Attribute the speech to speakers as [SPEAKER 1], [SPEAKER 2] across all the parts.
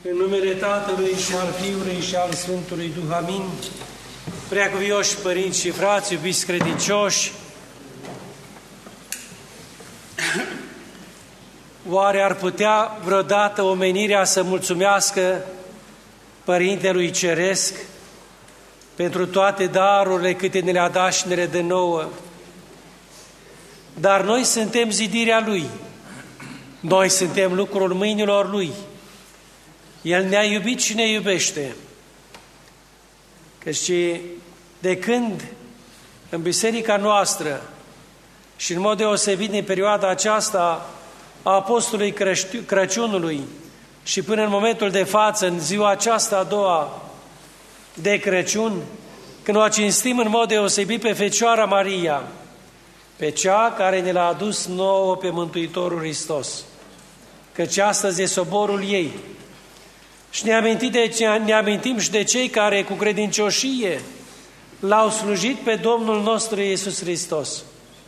[SPEAKER 1] În numele Tatălui și al Fiului și al Sfântului Duh, amin. Preacuvioși părinți și frați, iubiți credincioși, oare ar putea vreodată omenirea să mulțumească Părintelui Ceresc pentru toate darurile câte ne le-a dat și ne le dă nouă? Dar noi suntem zidirea Lui, noi suntem lucrul mâinilor Lui. El ne-a iubit și ne iubește. Căci de când în biserica noastră și în mod deosebit în perioada aceasta a Apostolului Crăciunului și până în momentul de față, în ziua aceasta a doua de Crăciun, când o cinstim în mod deosebit pe Fecioara Maria, pe cea care ne l-a adus nouă pe Mântuitorul Hristos, căci astăzi e soborul ei. Și ne amintim și de cei care cu credincioșie l-au slujit pe Domnul nostru Iisus Hristos.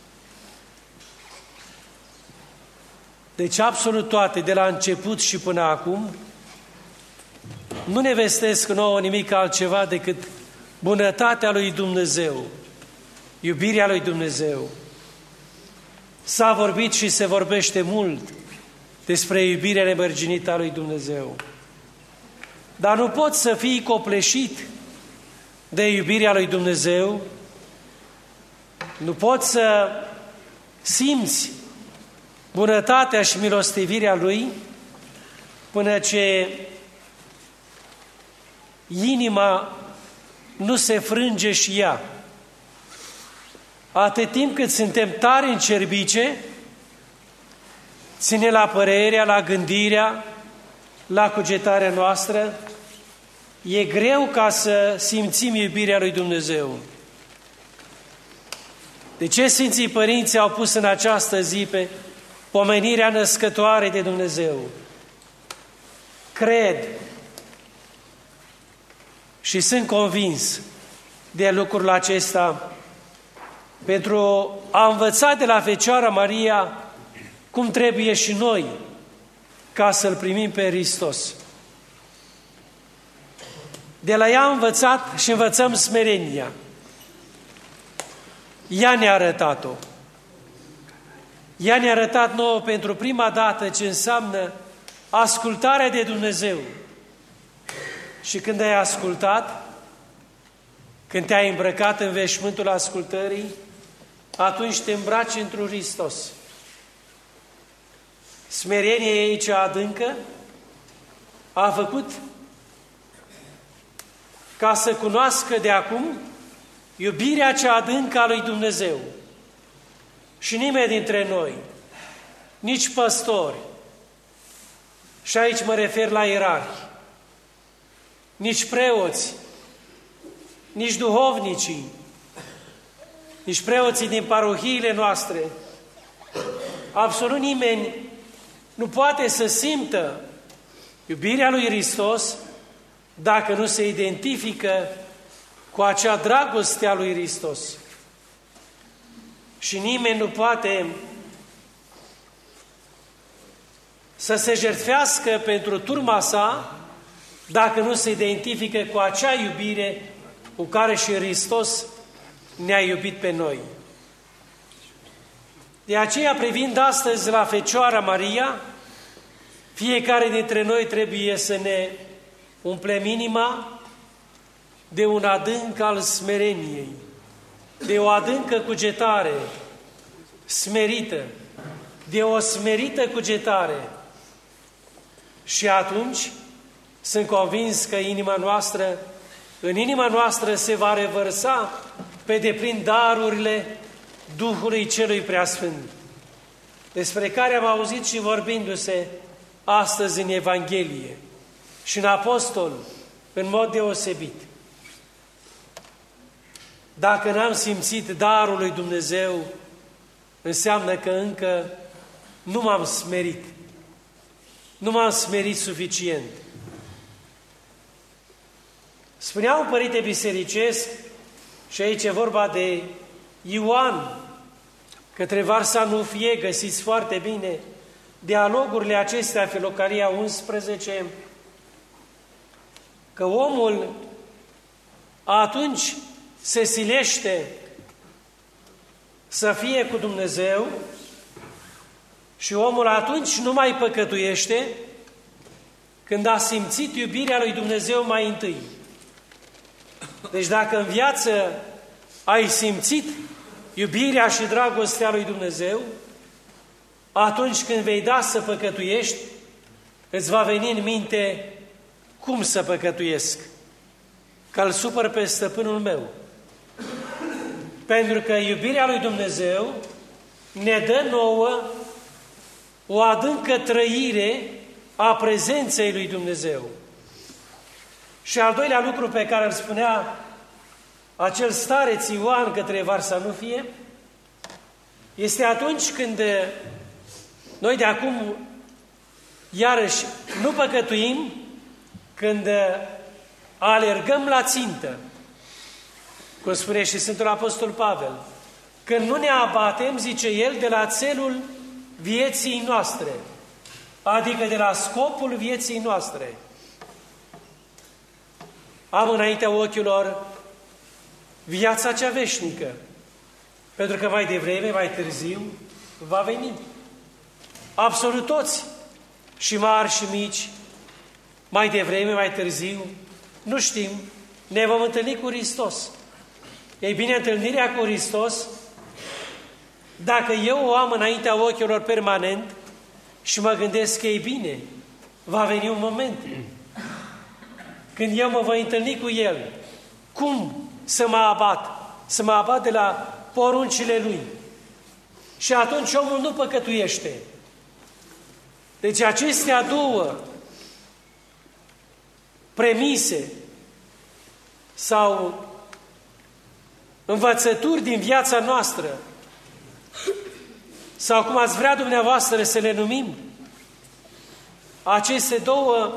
[SPEAKER 1] Deci absolut toate, de la început și până acum, nu ne vestesc nouă nimic altceva decât bunătatea lui Dumnezeu, iubirea lui Dumnezeu. S-a vorbit și se vorbește mult despre iubirea nemărginită a lui Dumnezeu. Dar nu poți să fii copleșit de iubirea lui Dumnezeu, nu poți să simți bunătatea și milostivirea Lui până ce inima nu se frânge și ea. Atât timp cât suntem tari în cerbice, ține la părerea, la gândirea, la cugetarea noastră, e greu ca să simțim iubirea lui Dumnezeu. De ce Sfinții Părinți au pus în această zi pe pomenirea născătoare de Dumnezeu? Cred și sunt convins de lucrul acesta pentru a învăța de la Fecioara Maria cum trebuie și noi ca să-L primim pe Hristos. De la ea am învățat și învățăm smerenia. Ea ne-a arătat-o. Ea ne-a arătat nouă pentru prima dată ce înseamnă ascultarea de Dumnezeu. Și când ai ascultat, când te-ai îmbrăcat în veșmântul ascultării, atunci te îmbraci într-un Hristos. Smerenia ei cea adâncă a făcut ca să cunoască de acum iubirea cea adâncă a lui Dumnezeu. Și nimeni dintre noi, nici păstori, și aici mă refer la ierarhi, nici preoți, nici duhovnicii, nici preoții din parohiile noastre, absolut nimeni nu poate să simtă iubirea lui Hristos dacă nu se identifică cu acea dragoste a lui Hristos. Și nimeni nu poate să se jertfească pentru turma sa dacă nu se identifică cu acea iubire cu care și Hristos ne-a iubit pe noi. De aceea, privind astăzi la Fecioara Maria, fiecare dintre noi trebuie să ne umplem inima de un adânc al smereniei, de o adâncă cugetare smerită, de o smerită cugetare. Și atunci sunt convins că în inima noastră se va revărsa pe deplin darurile Duhului Celui Preasfânt, despre care am auzit și vorbindu-se astăzi în Evanghelie și în Apostol, în mod deosebit. Dacă n-am simțit darul lui Dumnezeu, înseamnă că încă nu m-am smerit. Nu m-am smerit suficient. Spunea un părinte bisericesc, și aici e vorba de Ioan, către Varsanufie, găsiți foarte bine dialogurile acestea, Filocalia 11, că omul atunci se silește să fie cu Dumnezeu și omul atunci nu mai păcătuiește când a simțit iubirea lui Dumnezeu mai întâi. Deci dacă în viață ai simțit iubirea și dragostea lui Dumnezeu, atunci când vei da să păcătuiești, îți va veni în minte cum să păcătuiesc, că îl supăr pe stăpânul meu. Pentru că iubirea lui Dumnezeu ne dă nouă o adâncă trăire a prezenței lui Dumnezeu. Și al doilea lucru pe care îl spunea acel stareț Ioan către Varsanufie, este atunci când noi de acum iarăși nu păcătuim, când alergăm la țintă, cum spune și Sfântul Apostol Pavel, când nu ne abatem, zice el, de la țelul vieții noastre, adică de la scopul vieții noastre. Am înaintea ochilor viața cea veșnică, pentru că mai devreme, mai târziu, va veni. Absolut toți, și mari și mici, mai devreme, mai târziu, nu știm, ne vom întâlni cu Hristos. Ei bine, întâlnirea cu Hristos, dacă eu o am înaintea ochilor permanent și mă gândesc că e bine, va veni un moment când eu mă voi întâlni cu El. Cum să mă abat? Să mă abat de la poruncile Lui. Și atunci omul nu păcătuiește. Deci acestea două premise sau învățături din viața noastră, sau cum ați vrea dumneavoastră să le numim, aceste două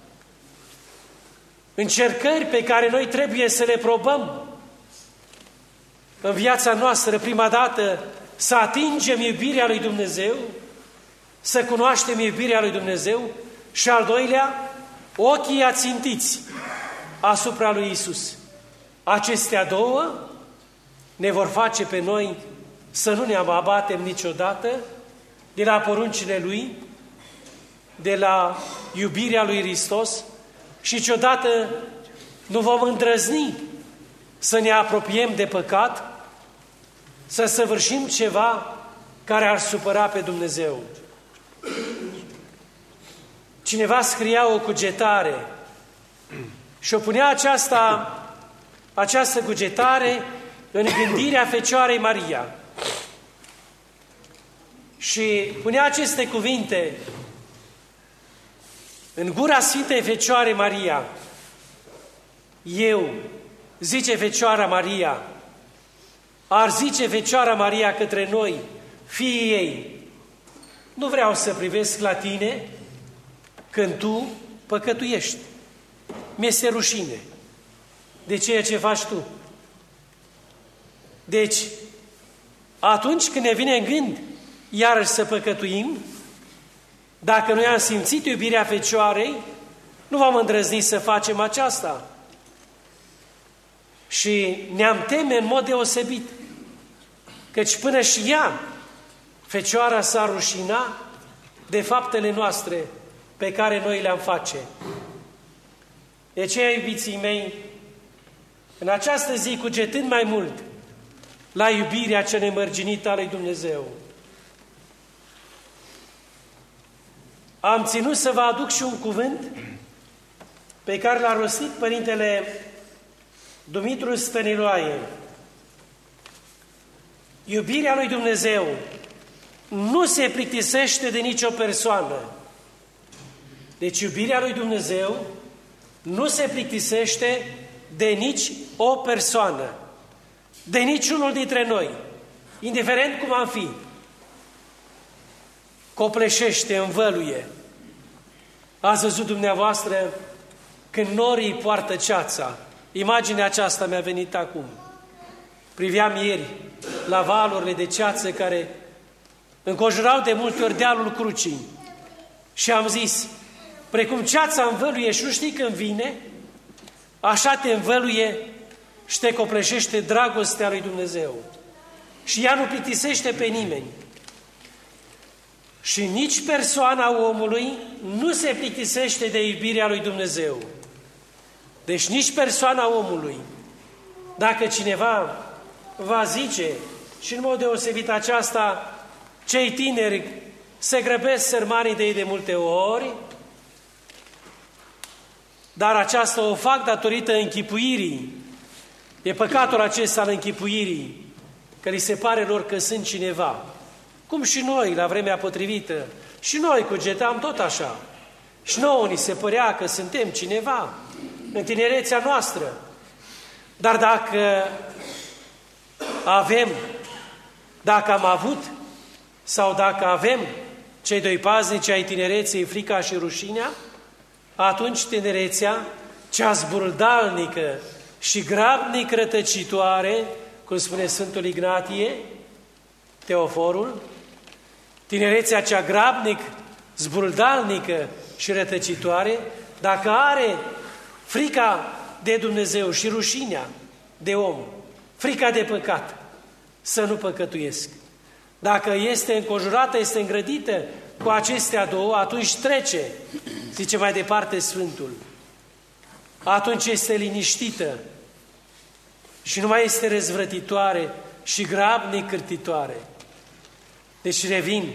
[SPEAKER 1] încercări pe care noi trebuie să le probăm în viața noastră, prima dată să atingem iubirea lui Dumnezeu, să cunoaștem iubirea lui Dumnezeu, și al doilea, ochii ațintiți asupra lui Isus. Acestea două ne vor face pe noi să nu ne abatem niciodată de la poruncile Lui, de la iubirea lui Hristos, și niciodată nu vom îndrăzni să ne apropiem de păcat, să săvârșim ceva care ar supăra pe Dumnezeu. Cineva scria o cugetare și o punea această cugetare în gândirea Fecioarei Maria. Și punea aceste cuvinte în gura Sfintei Fecioare Maria. Eu, zice Fecioara Maria, ar zice Fecioara Maria către noi, fiii ei, nu vreau să privesc la tine când tu păcătuiești. Mi-este rușine de ceea ce faci tu. Deci, atunci când ne vine în gând iarăși să păcătuim, dacă noi am simțit iubirea Fecioarei, nu vom îndrăzni să facem aceasta. Și ne-am teme în mod deosebit, căci până și ea, Fecioara, s-a rușinat de faptele noastre pe care noi le-am face. De aceea, iubiții mei, în această zi, cugetând mai mult la iubirea cea nemărginită a lui Dumnezeu, am ținut să vă aduc și un cuvânt pe care l-a rostit Părintele Dumitru Stăniloae. Iubirea lui Dumnezeu nu se plictisește de nicio persoană. Deci iubirea lui Dumnezeu nu se plictisește de nici o persoană, de niciunul dintre noi, indiferent cum am fi. Copleșește, învăluie. Ați văzut dumneavoastră când norii poartă ceața. Imaginea aceasta mi-a venit acum. Priveam ieri la valurile de ceață care înconjurau de multe ori dealul Crucii și am zis, precum ceața învăluie și nu știi când vine, așa te învăluie și te copleșește dragostea lui Dumnezeu. Și ea nu plictisește pe nimeni. Și nici persoana omului nu se plictisește de iubirea lui Dumnezeu. Deci nici persoana omului, dacă cineva va zice, și în mod deosebit aceasta, cei tineri se grăbesc sărmanii de ei de multe ori, dar aceasta o fac datorită închipuirii. E păcatul acesta al închipuirii, că li se pare lor că sunt cineva. Cum și noi, la vremea potrivită, și noi cugetam tot așa. Și nouă ni se părea că suntem cineva în tinerețea noastră. Dar dacă avem, dacă am avut, sau dacă avem cei doi paznici ai tinereței, frica și rușinea, atunci tinerețea, cea zbuldalnică și grabnic rătăcitoare, cum spune Sfântul Ignatie, Teoforul, tinerețea cea grabnic, zbuldalnică și rătăcitoare, dacă are frica de Dumnezeu și rușinea de om, frica de păcat, să nu păcătuiesc. Dacă este înconjurată, este îngrădită cu acestea două, atunci trece, zice mai departe Sfântul. Atunci este liniștită și nu mai este răzvrătitoare și grabnic cârtitoare. Deci revin.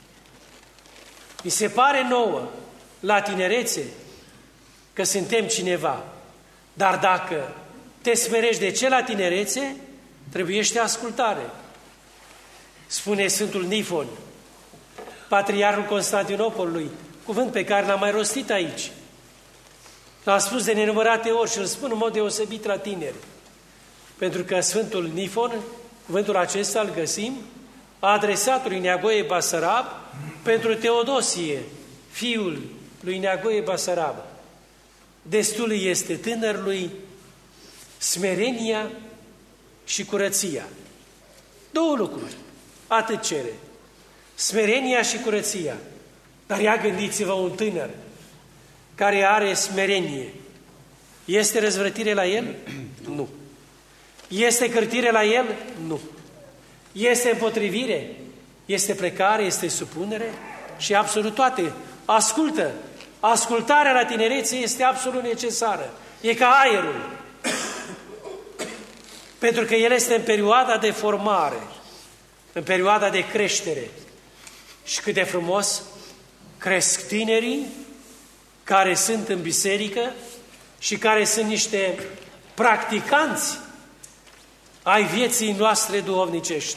[SPEAKER 1] Mi se pare nouă, la tinerețe, că suntem cineva. Dar dacă te smerești de ce la tinerețe, trebuiește ascultare. Spune Sfântul Nifon, patriarhul Constantinopolului, cuvânt pe care l-am mai rostit aici. L-am spus de nenumărate ori și îl spun în mod deosebit la tineri. Pentru că Sfântul Nifon, cuvântul acesta îl găsim, a adresat lui Neagoe Basarab pentru Teodosie, fiul lui Neagoe Basarab. Destul este tânărului smerenia și curăția. Două lucruri, atât cere. Smerenia și curăția. Dar ia gândiți-vă un tânăr care are smerenie. Este răzvrătire la el? Nu. Este cârtire la el? Nu. Este împotrivire? Este plecare? Este supunere? Și absolut toate. Ascultă! Ascultarea la tinerețe este absolut necesară. E ca aerul. Pentru că el este în perioada de formare, în perioada de creștere. Și cât de frumos cresc tinerii care sunt în biserică și care sunt niște practicanți ai vieții noastre duhovnicești.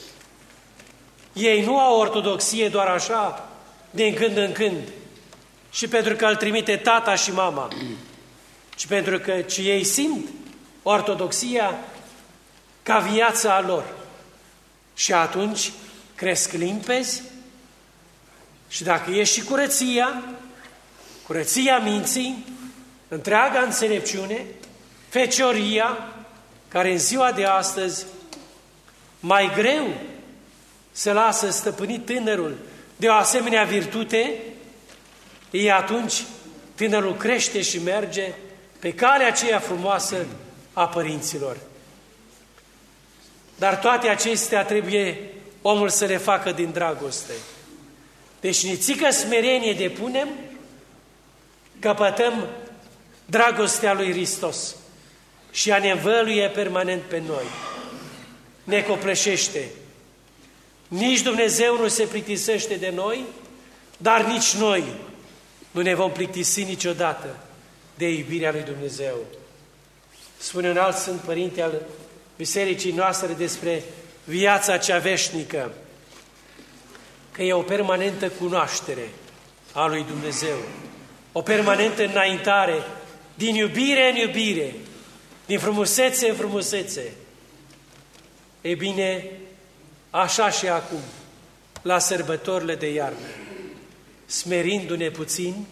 [SPEAKER 1] Ei nu au ortodoxie doar așa, din când în când, și pentru că îl trimite tata și mama, ci ei simt ortodoxia ca viața lor. Și atunci cresc limpezi și dacă e și curăția minții, întreaga înțelepciune, fecioria, care în ziua de astăzi mai greu se lasă stăpânit tânărul de o asemenea virtute, ei atunci tânărul crește și merge pe calea aceea frumoasă a părinților. Dar toate acestea trebuie omul să le facă din dragoste. Deci nițică smerenie depunem, căpătăm dragostea lui Hristos și ea ne învăluie permanent pe noi. Ne copleșește. Nici Dumnezeu nu se plictisește de noi, dar nici noi nu ne vom plictisi niciodată de iubirea lui Dumnezeu. Spune un alt Sfânt Părinte al bisericii noastre despre viața cea veșnică, că e o permanentă cunoaștere a lui Dumnezeu, o permanentă înaintare din iubire în iubire, din frumusețe în frumusețe. Ei bine, așa și acum, la sărbătorile de iarnă, smerindu-ne puțin,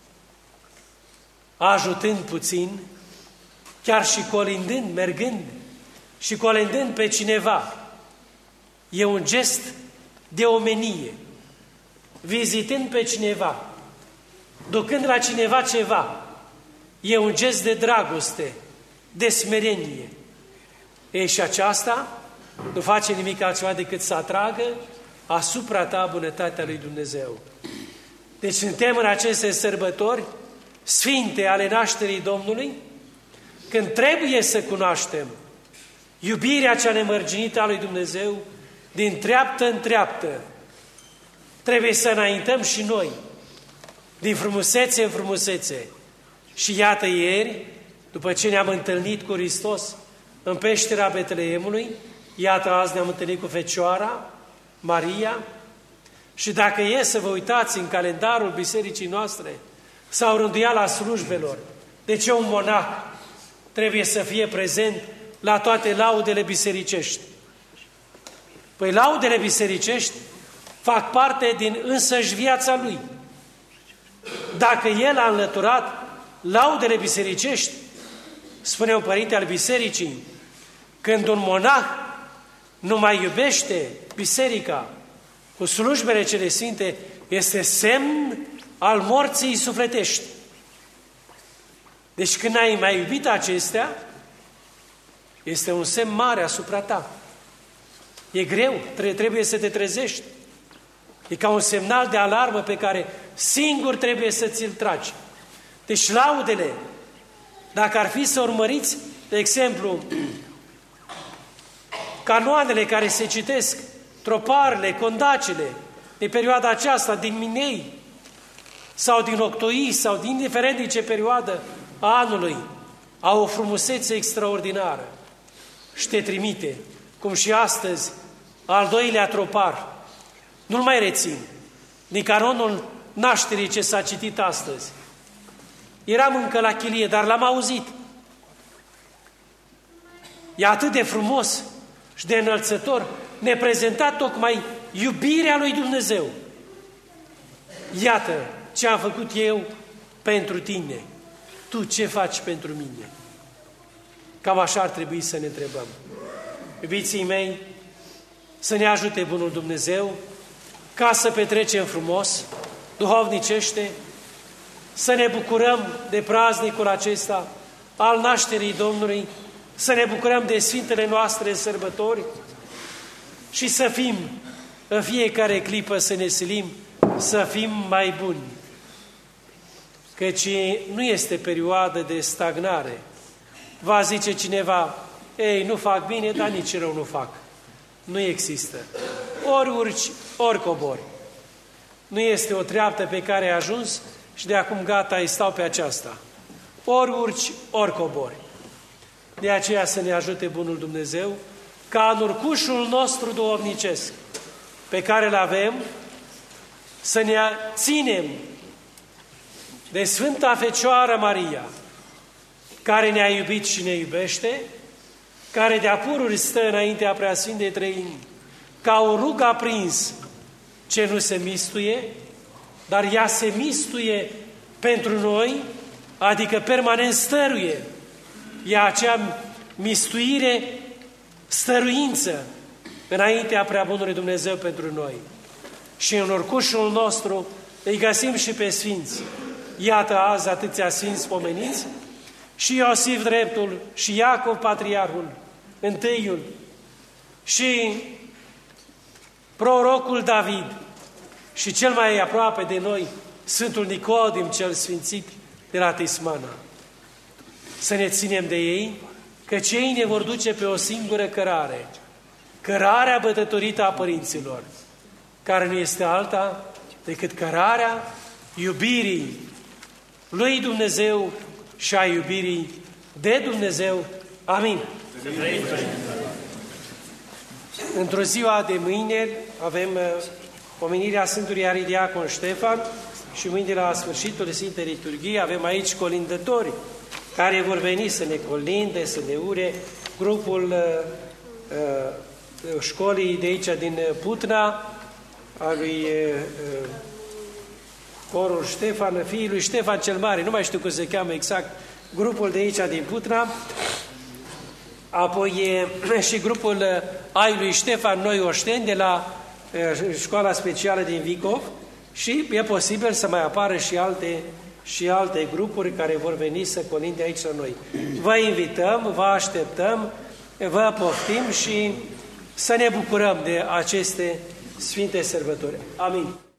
[SPEAKER 1] ajutând puțin, chiar și colindând, mergând și colindând pe cineva, e un gest de omenie, vizitând pe cineva, ducând la cineva ceva, E un gest de dragoste, de smerenie. Ei, și aceasta nu face nimic altceva decât să atragă asupra ta bunătatea lui Dumnezeu. Deci suntem în aceste sărbători sfinte ale nașterii Domnului, când trebuie să cunoaștem iubirea cea nemărginită a lui Dumnezeu din treaptă în treaptă. Trebuie să înaintăm și noi din frumusețe în frumusețe. Și iată ieri, după ce ne-am întâlnit cu Hristos în peștera Betleemului, iată azi ne-am întâlnit cu Fecioara Maria. Și dacă e să vă uitați în calendarul bisericii noastre sau rânduiala slujbelor, de ce un monah trebuie să fie prezent la toate laudele bisericești? Păi laudele bisericești fac parte din însăși viața lui. Dacă el a înlăturat laudele bisericești, spune un părinte al bisericii, când un monah nu mai iubește biserica cu slujbele cele sfinte, este semn al morții sufletești. Deci când ai mai iubit acestea, este un semn mare asupra ta. E greu, trebuie să te trezești. E ca un semnal de alarmă pe care singur trebuie să ți-l tragi. Deci laudele, dacă ar fi să urmăriți, de exemplu, canoanele care se citesc, troparele, condacele, de perioada aceasta, din Minei, sau din Octoi, sau din indiferent din ce perioadă a anului, au o frumusețe extraordinară și te trimite, cum și astăzi, al doilea tropar. Nu-l mai rețin, din canonul nașterii ce s-a citit astăzi. Eram încă la chilie, dar l-am auzit. E atât de frumos și de înălțător, ne prezenta tocmai iubirea lui Dumnezeu. Iată ce am făcut eu pentru tine. Tu ce faci pentru mine? Cam așa ar trebui să ne întrebăm. Iubiții mei, să ne ajute bunul Dumnezeu ca să petrecem frumos, duhovnicește, să ne bucurăm de praznicul acesta al nașterii Domnului, să ne bucurăm de sfintele noastre sărbători și să fim în fiecare clipă, să ne silim să fim mai buni. Căci nu este perioadă de stagnare. Va zice cineva, ei, nu fac bine, dar nici rău nu fac. Nu există. Ori urci, ori cobori. Nu este o treaptă pe care ai ajuns și de acum gata, îi stau pe aceasta. Ori urci, ori cobori. De aceea să ne ajute bunul Dumnezeu ca în urcușul nostru duhovnicesc pe care îl avem să ne ținem de Sfânta Fecioară Maria, care ne-a iubit și ne iubește, care de-a pururi stă înaintea Preasfintei Treimi, ca un rug aprins ce nu se mistuie, dar ea se mistuie pentru noi, adică permanent stăruie. E acea mistuire, stăruință înaintea Preabunului Dumnezeu pentru noi. Și în urcușul nostru îi găsim și pe Sfinți. Iată azi atâția Sfinți pomeniți, și Iosif Dreptul, și Iacov Patriarhul, întâiul, și prorocul David, și cel mai aproape de noi, Sfântul Nicodim cel Sfințit de la Tismana. Să ne ținem de ei, căci ei ne vor duce pe o singură cărare, cărarea bătătorită a părinților, care nu este alta decât cărarea iubirii lui Dumnezeu și a iubirii de Dumnezeu. Amin. Într-o ziua de mâine avem pomenirea Sfântului Arhidiacon Ștefan și mâine la sfârșitul Sfintei Liturghii avem aici colindători care vor veni să ne colinde, să ne ure, grupul școlii de aici din Putna, a lui corul Ștefan, fiul lui Ștefan cel Mare, nu mai știu cum se cheamă exact, grupul de aici din Putna, apoi și grupul ai lui Ștefan Noi Oșteni de la școala specială din Vicov și e posibil să mai apară și alte și alte grupuri care vor veni să colinde aici la noi. Vă invităm, vă așteptăm, vă poftim și să ne bucurăm de aceste Sfinte Sărbători. Amin.